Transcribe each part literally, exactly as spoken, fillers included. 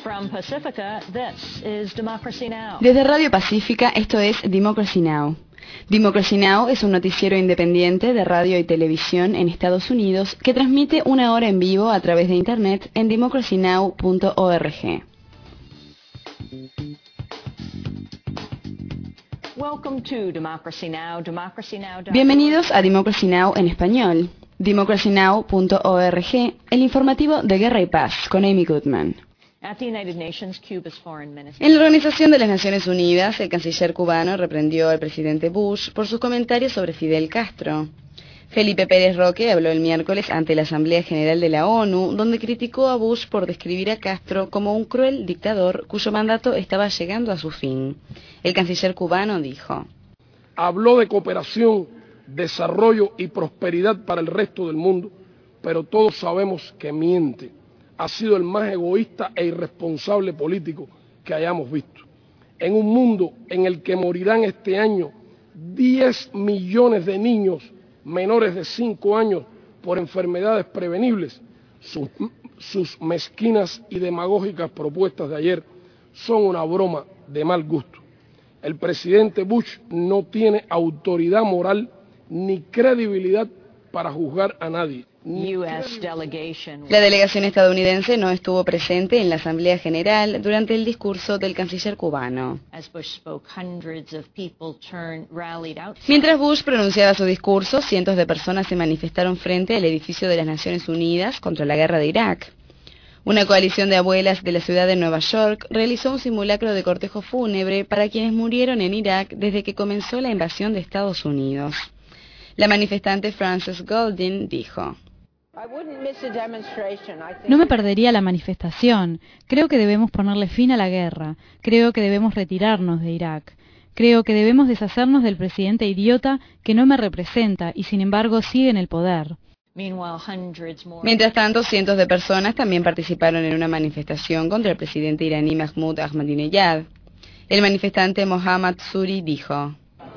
From Pacifica, this is Democracy Now! Desde Radio Pacífica, esto es Democracy Now! Democracy Now! Es un noticiero independiente de radio y televisión en Estados Unidos que transmite una hora en vivo a través de Internet en democracy now punto org. Welcome to Democracy Now! Democracy Now. Bienvenidos a Democracy Now! En español. democracy now punto org, el informativo de Guerra y Paz, con Amy Goodman. At the United Nations, Cuba's foreign minister. En la Organización de las Naciones Unidas, el canciller cubano reprendió al presidente Bush por sus comentarios sobre Fidel Castro. Felipe Pérez Roque habló el miércoles ante la Asamblea General de la ONU, donde criticó a Bush por describir a Castro como un cruel dictador cuyo mandato estaba llegando a su fin. El canciller cubano dijo: habló de cooperación, desarrollo y prosperidad para el resto del mundo, pero todos sabemos que miente. Ha sido el más egoísta e irresponsable político que hayamos visto. En un mundo en el que morirán este año diez millones de niños menores de cinco años por enfermedades prevenibles, sus, sus mezquinas y demagógicas propuestas de ayer son una broma de mal gusto. El presidente Bush no tiene autoridad moral ni credibilidad para juzgar a nadie. La delegación estadounidense no estuvo presente en la Asamblea General durante el discurso del canciller cubano. Mientras Bush pronunciaba su discurso, cientos de personas se manifestaron frente al edificio de las Naciones Unidas contra la guerra de Irak. Una coalición de abuelas de la ciudad de Nueva York realizó un simulacro de cortejo fúnebre para quienes murieron en Irak desde que comenzó la invasión de Estados Unidos. La manifestante Frances Goldin dijo: no me perdería la manifestación. Creo que debemos ponerle fin a la guerra. Creo que debemos retirarnos de Irak. Creo que debemos deshacernos del presidente idiota que no me representa y sin embargo sigue en el poder. Mientras tanto, cientos de personas también participaron en una manifestación contra el presidente iraní Mahmoud Ahmadinejad. El manifestante Mohammad Suri dijo: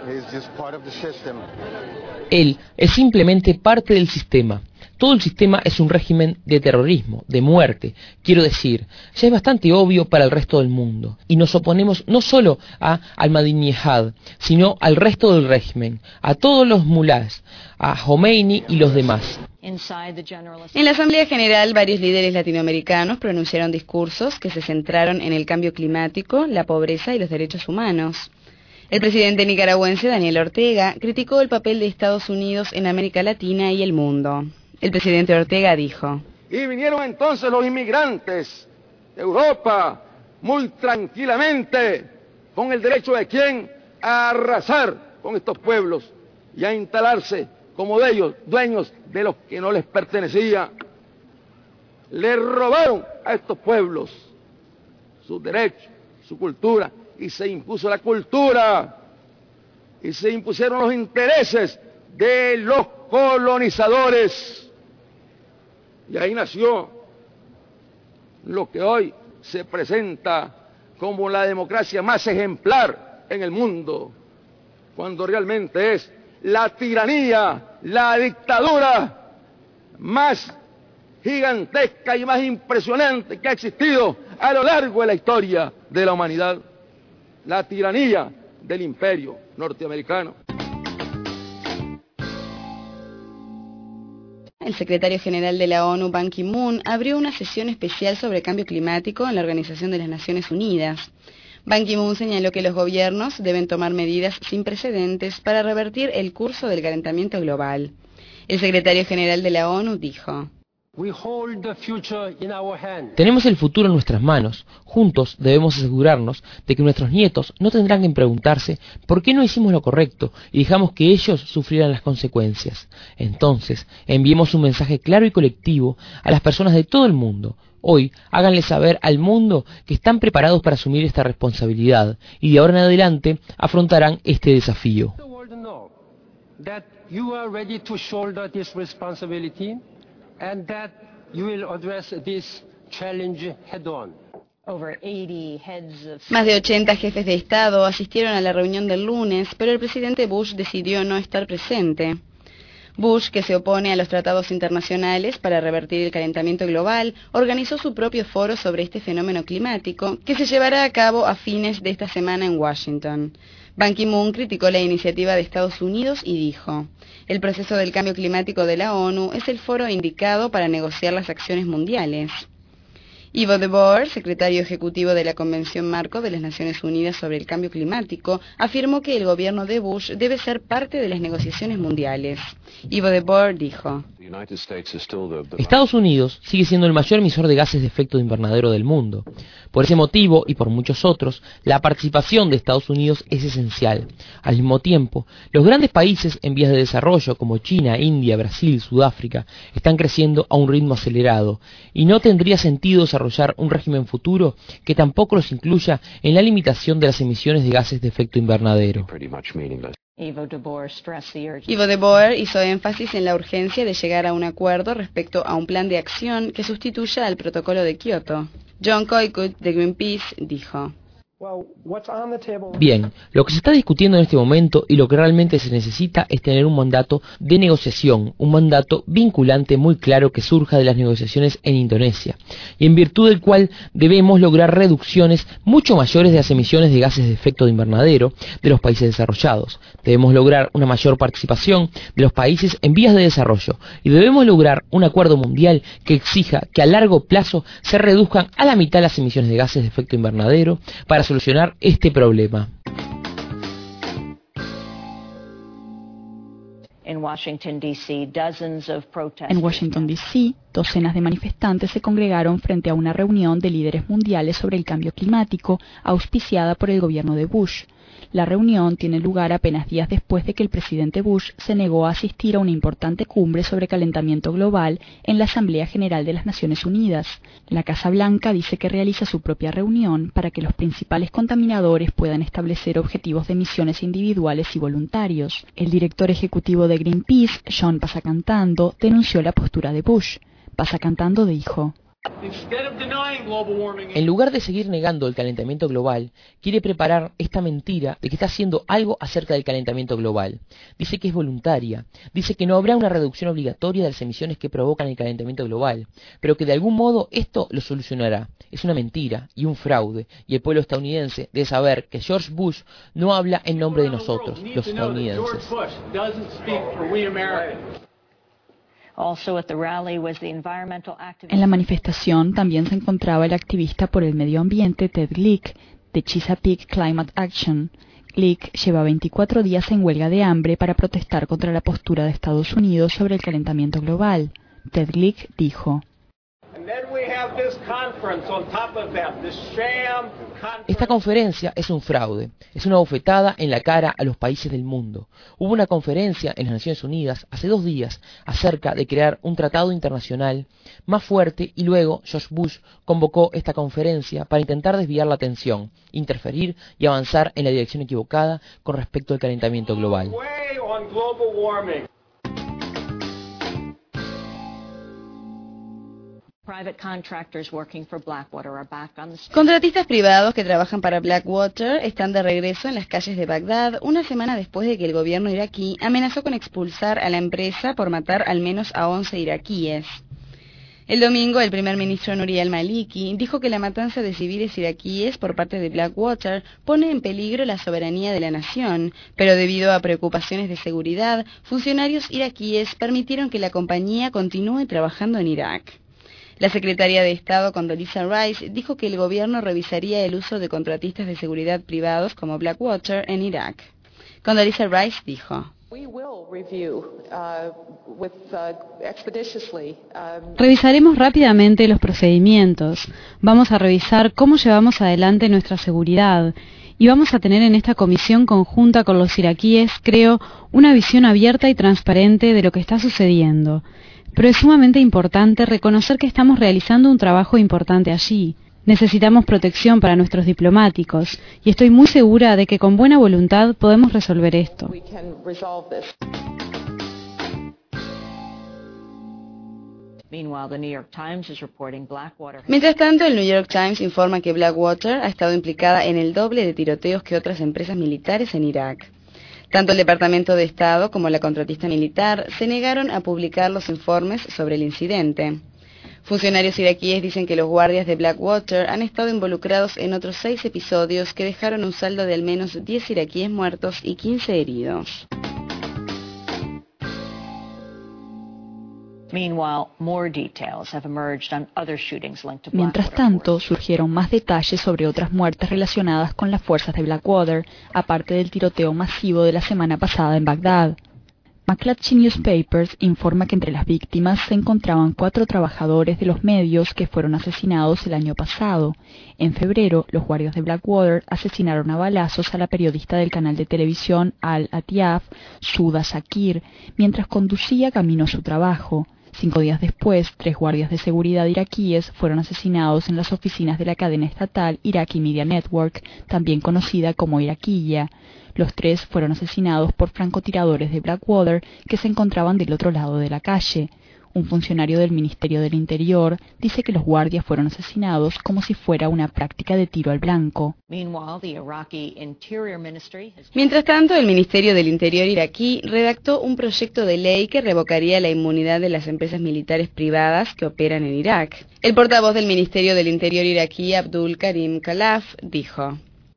él es simplemente parte del sistema. Todo el sistema es un régimen de terrorismo, de muerte. Quiero decir, ya es bastante obvio para el resto del mundo. Y nos oponemos no solo a Ahmadinejad, sino al resto del régimen, a todos los mulás, a Khomeini y los demás. En la Asamblea General, varios líderes latinoamericanos pronunciaron discursos que se centraron en el cambio climático, la pobreza y los derechos humanos. El presidente nicaragüense Daniel Ortega criticó el papel de Estados Unidos en América Latina y el mundo. El presidente Ortega dijo: y vinieron entonces los inmigrantes de Europa muy tranquilamente, con el derecho de quién a arrasar con estos pueblos y a instalarse como de ellos, dueños de los que no les pertenecía. Le robaron a estos pueblos sus derechos, su cultura, y se impuso la cultura, y se impusieron los intereses de los colonizadores. Y ahí nació lo que hoy se presenta como la democracia más ejemplar en el mundo, cuando realmente es la tiranía, la dictadura más gigantesca y más impresionante que ha existido a lo largo de la historia de la humanidad. La tiranía del imperio norteamericano. El secretario general de la ONU, Ban Ki-moon, abrió una sesión especial sobre cambio climático en la Organización de las Naciones Unidas. Ban Ki-moon señaló que los gobiernos deben tomar medidas sin precedentes para revertir el curso del calentamiento global. El secretario general de la ONU dijo: tenemos el futuro en nuestras manos. Juntos debemos asegurarnos de que nuestros nietos no tendrán que preguntarse por qué no hicimos lo correcto y dejamos que ellos sufrieran las consecuencias. Entonces, enviemos un mensaje claro y colectivo a las personas de todo el mundo. Hoy, háganle saber al mundo que están preparados para asumir esta responsabilidad y de ahora en adelante afrontarán este desafío. And that you will address this challenge head on. Más de ochenta jefes de Estado asistieron a la reunión del lunes, pero el presidente Bush decidió no estar presente. Bush, que se opone a los tratados internacionales para revertir el calentamiento global, organizó su propio foro sobre este fenómeno climático, que se llevará a cabo a fines de esta semana en Washington. Ban Ki-moon criticó la iniciativa de Estados Unidos y dijo: "El proceso del cambio climático de la ONU es el foro indicado para negociar las acciones mundiales". Ivo de Boer, secretario ejecutivo de la Convención Marco de las Naciones Unidas sobre el Cambio Climático, afirmó que el gobierno de Bush debe ser parte de las negociaciones mundiales. Ivo de Boer dijo: Estados Unidos sigue siendo el mayor emisor de gases de efecto invernadero del mundo. Por ese motivo, y por muchos otros, la participación de Estados Unidos es esencial. Al mismo tiempo, los grandes países en vías de desarrollo como China, India, Brasil, Sudáfrica, están creciendo a un ritmo acelerado, y no tendría sentido desarrollar un régimen futuro que tampoco los incluya en la limitación de las emisiones de gases de efecto invernadero. Ivo de Boer stressed the urgency. Ivo de Boer hizo énfasis en la urgencia de llegar a un acuerdo respecto a un plan de acción que sustituya al protocolo de Kioto. John Coycott, de Greenpeace, dijo: Bien, lo que se está discutiendo en este momento y lo que realmente se necesita es tener un mandato de negociación, un mandato vinculante muy claro que surja de las negociaciones en Indonesia, y en virtud del cual debemos lograr reducciones mucho mayores de las emisiones de gases de efecto de invernadero de los países desarrollados. Debemos lograr una mayor participación de los países en vías de desarrollo y debemos lograr un acuerdo mundial que exija que a largo plazo se reduzcan a la mitad las emisiones de gases de efecto invernadero para solucionar este problema. En Washington, D C, dozens of protesters. En Washington, D C, docenas de manifestantes se congregaron frente a una reunión de líderes mundiales sobre el cambio climático auspiciada por el gobierno de Bush. La reunión tiene lugar apenas días después de que el presidente Bush se negó a asistir a una importante cumbre sobre calentamiento global en la Asamblea General de las Naciones Unidas. La Casa Blanca dice que realiza su propia reunión para que los principales contaminadores puedan establecer objetivos de emisiones individuales y voluntarios. El director ejecutivo de Greenpeace, John Pasacantando, denunció la postura de Bush. Pasacantando dijo: En lugar de seguir negando el calentamiento global, quiere preparar esta mentira de que está haciendo algo acerca del calentamiento global. Dice que es voluntaria, dice que no habrá una reducción obligatoria de las emisiones que provocan el calentamiento global, pero que de algún modo esto lo solucionará. Es una mentira y un fraude, y el pueblo estadounidense debe saber que George Bush no habla en nombre de nosotros, los estadounidenses. En la manifestación también se encontraba el activista por el medio ambiente Ted Glick, de Chesapeake Climate Action. Glick lleva veinticuatro días en huelga de hambre para protestar contra la postura de Estados Unidos sobre el calentamiento global. Ted Glick dijo: Esta conferencia es un fraude, es una bofetada en la cara a los países del mundo. Hubo una conferencia en las Naciones Unidas hace dos días acerca de crear un tratado internacional más fuerte y luego George Bush convocó esta conferencia para intentar desviar la atención, interferir y avanzar en la dirección equivocada con respecto al calentamiento global. Contratistas privados que trabajan para Blackwater están de regreso en las calles de Bagdad una semana después de que el gobierno iraquí amenazó con expulsar a la empresa por matar al menos a once iraquíes. El domingo, el primer ministro Nouri al-Maliki dijo que la matanza de civiles iraquíes por parte de Blackwater pone en peligro la soberanía de la nación, pero debido a preocupaciones de seguridad, funcionarios iraquíes permitieron que la compañía continúe trabajando en Irak. La secretaria de Estado, Condoleezza Rice, dijo que el gobierno revisaría el uso de contratistas de seguridad privados como Blackwater en Irak. Condoleezza Rice dijo: Revisaremos rápidamente los procedimientos, vamos a revisar cómo llevamos adelante nuestra seguridad y vamos a tener en esta comisión conjunta con los iraquíes, creo, una visión abierta y transparente de lo que está sucediendo. Pero es sumamente importante reconocer que estamos realizando un trabajo importante allí. Necesitamos protección para nuestros diplomáticos y estoy muy segura de que con buena voluntad podemos resolver esto. Mientras tanto, el New York Times informa que Blackwater ha estado implicada en el doble de tiroteos que otras empresas militares en Irak. Tanto el Departamento de Estado como la contratista militar se negaron a publicar los informes sobre el incidente. Funcionarios iraquíes dicen que los guardias de Blackwater han estado involucrados en otros seis episodios que dejaron un saldo de al menos diez iraquíes muertos y quince heridos. Mientras tanto, surgieron más detalles sobre otras muertes relacionadas con las fuerzas de Blackwater, aparte del tiroteo masivo de la semana pasada en Bagdad. McClatchy Newspapers informa que entre las víctimas se encontraban cuatro trabajadores de los medios que fueron asesinados el año pasado. En febrero, los guardias de Blackwater asesinaron a balazos a la periodista del canal de televisión Al-Atiaf, Suda Shakir, mientras conducía camino a su trabajo. Cinco días después, tres guardias de seguridad iraquíes fueron asesinados en las oficinas de la cadena estatal Iraqi Media Network, también conocida como Iraquilla. Los tres fueron asesinados por francotiradores de Blackwater que se encontraban del otro lado de la calle. Un funcionario del Ministerio del Interior dice que los guardias fueron asesinados como si fuera una práctica de tiro al blanco. Mientras tanto, el Ministerio del Interior iraquí redactó un proyecto de ley que revocaría la inmunidad de las empresas militares privadas que operan en Irak. El portavoz del Ministerio del Interior iraquí, Abdul Karim Khalaf, dijo: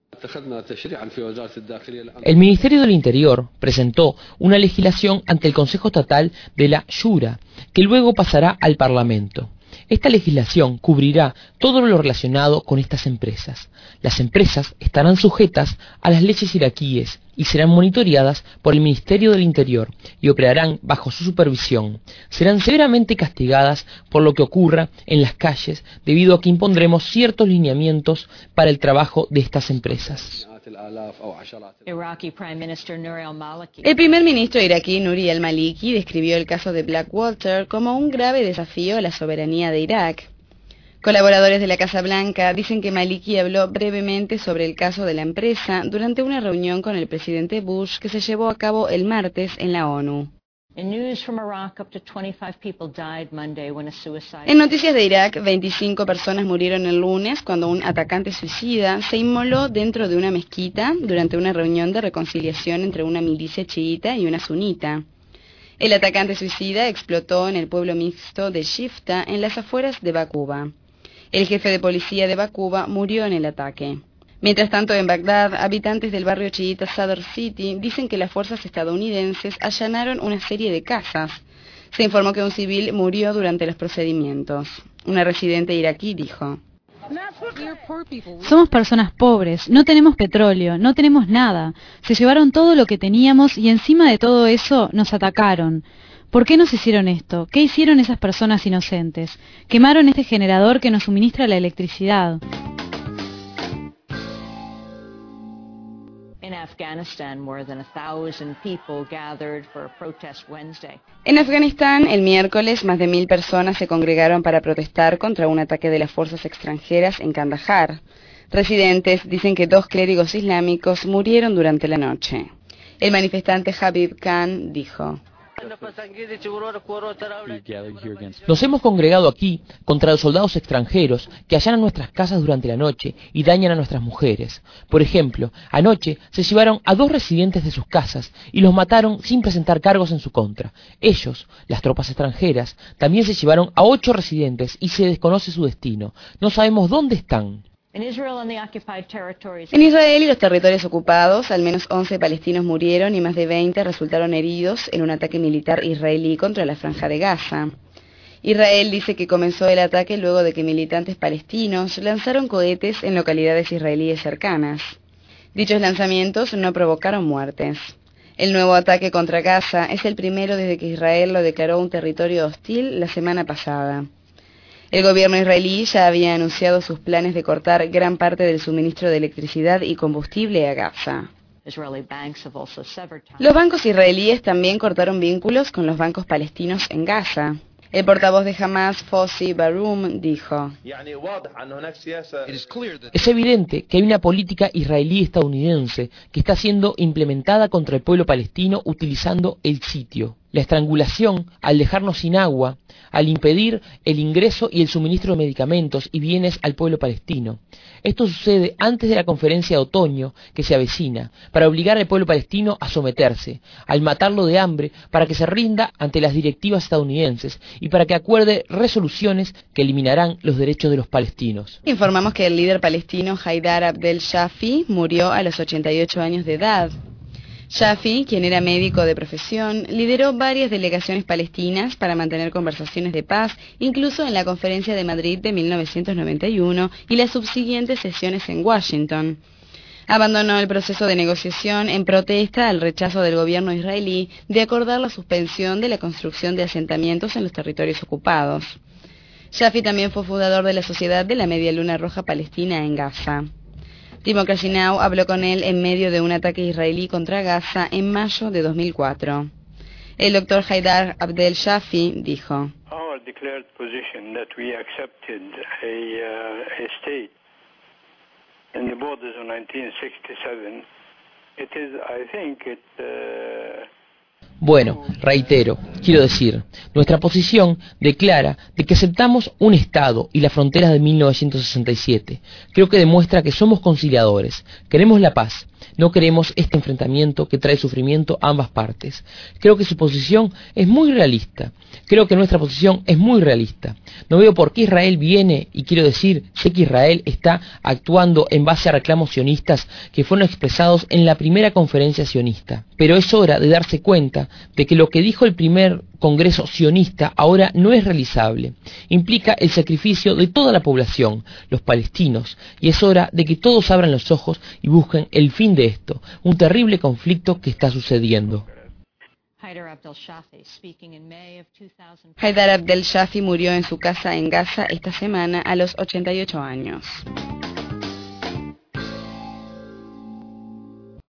El Ministerio del Interior presentó una legislación ante el Consejo Estatal de la Shura, que luego pasará al Parlamento. Esta legislación cubrirá todo lo relacionado con estas empresas. Las empresas estarán sujetas a las leyes iraquíes y serán monitoreadas por el Ministerio del Interior y operarán bajo su supervisión. Serán severamente castigadas por lo que ocurra en las calles, debido a que impondremos ciertos lineamientos para el trabajo de estas empresas. El primer ministro iraquí Nouri al-Maliki describió el caso de Blackwater como un grave desafío a la soberanía de Irak. Colaboradores de la Casa Blanca dicen que Maliki habló brevemente sobre el caso de la empresa durante una reunión con el presidente Bush que se llevó a cabo el martes en la ONU. En noticias de Irak, veinticinco personas murieron el lunes cuando un atacante suicida se inmoló dentro de una mezquita durante una reunión de reconciliación entre una milicia chiita y una sunita. El atacante suicida explotó en el pueblo mixto de Shifta, en las afueras de Bakuba. El jefe de policía de Bakuba murió en el ataque. Mientras tanto, en Bagdad, habitantes del barrio chiita Sadr City dicen que las fuerzas estadounidenses allanaron una serie de casas. Se informó que un civil murió durante los procedimientos. Una residente iraquí dijo: Somos personas pobres, no tenemos petróleo, no tenemos nada. Se llevaron todo lo que teníamos y encima de todo eso nos atacaron. ¿Por qué nos hicieron esto? ¿Qué hicieron esas personas inocentes? Quemaron este generador que nos suministra la electricidad. En Afganistán, el miércoles, más de mil personas se congregaron para protestar contra un ataque de las fuerzas extranjeras en Kandahar. Residentes dicen que dos clérigos islámicos murieron durante la noche. El manifestante Habib Khan dijo: Nos hemos congregado aquí contra los soldados extranjeros que allanan nuestras casas durante la noche y dañan a nuestras mujeres. Por ejemplo, anoche se llevaron a dos residentes de sus casas y los mataron sin presentar cargos en su contra. Ellos, las tropas extranjeras, también se llevaron a ocho residentes y se desconoce su destino. No sabemos dónde están. En Israel y los territorios ocupados, al menos once palestinos murieron y más de veinte resultaron heridos en un ataque militar israelí contra la Franja de Gaza. Israel dice que comenzó el ataque luego de que militantes palestinos lanzaron cohetes en localidades israelíes cercanas. Dichos lanzamientos no provocaron muertes. El nuevo ataque contra Gaza es el primero desde que Israel lo declaró un territorio hostil la semana pasada. El gobierno israelí ya había anunciado sus planes de cortar gran parte del suministro de electricidad y combustible a Gaza. Los bancos israelíes también cortaron vínculos con los bancos palestinos en Gaza. El portavoz de Hamas, Fossi Baroum, dijo: Es evidente que hay una política israelí-estadounidense que está siendo implementada contra el pueblo palestino utilizando el sitio. la estrangulación al dejarnos sin agua, al impedir el ingreso y el suministro de medicamentos y bienes al pueblo palestino. Esto sucede antes de la conferencia de otoño que se avecina, para obligar al pueblo palestino a someterse, al matarlo de hambre, para que se rinda ante las directivas estadounidenses y para que acuerde resoluciones que eliminarán los derechos de los palestinos. Informamos que el líder palestino Haidar Abdel Shafi murió a los ochenta y ocho años de edad. Shafi, quien era médico de profesión, lideró varias delegaciones palestinas para mantener conversaciones de paz, incluso en la Conferencia de Madrid de mil novecientos noventa y uno y las subsiguientes sesiones en Washington. Abandonó el proceso de negociación en protesta al rechazo del gobierno israelí de acordar la suspensión de la construcción de asentamientos en los territorios ocupados. Shafi también fue fundador de la Sociedad de la Media Luna Roja Palestina en Gaza. Democracy Now! Habló con él en medio de un ataque israelí contra Gaza en mayo de dos mil cuatro. El doctor Haidar Abdel Shafi dijo: Our declared position that we accepted a, uh, a state in the borders of nineteen sixty-seven, it is, I think, it... Uh, Bueno, reitero, quiero decir, nuestra posición declara de que aceptamos un Estado y las fronteras de mil novecientos sesenta y siete. Creo que demuestra que somos conciliadores, queremos la paz, no queremos este enfrentamiento que trae sufrimiento a ambas partes. Creo que su posición es muy realista, creo que nuestra posición es muy realista. No veo por qué Israel viene, y quiero decir, sé que Israel está actuando en base a reclamos sionistas que fueron expresados en la primera conferencia sionista. Pero es hora de darse cuenta de que lo que dijo el primer Congreso sionista ahora no es realizable. Implica el sacrificio de toda la población, los palestinos, y es hora de que todos abran los ojos y busquen el fin de esto, un terrible conflicto que está sucediendo. Haidar Abdel Shafi murió en su casa en Gaza esta semana a los ochenta y ocho años.